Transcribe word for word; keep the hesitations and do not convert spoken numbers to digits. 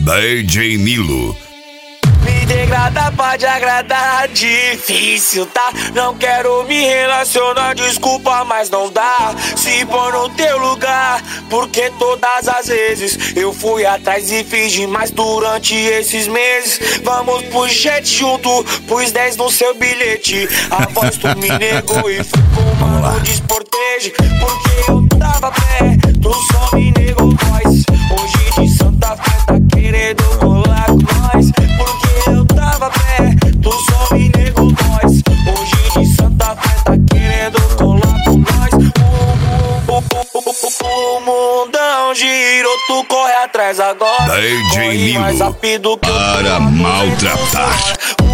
D J Nilo. Me degradar pra te agradar, difícil, tá? Não quero me relacionar, desculpa, mas não dá. Se pôr no teu lugar, porque todas as vezes eu fui atrás e fiz demais durante esses meses. Vamos pro jet junto, pus dez no seu bilhete. A voz tu me negou e fui com mano desporteje. Porque eu tava pé, tu só me negou voz. Hoje de Santa Fé tá querendo colar com nós. Porque eu tava pé, tu só me negou voz. Hoje de Santa Fé tá querendo colar com nós. O, o, o, o, o mundão girou, tu corre atrás agora. D J Corre Nilo mais rápido que para eu tô maltratar.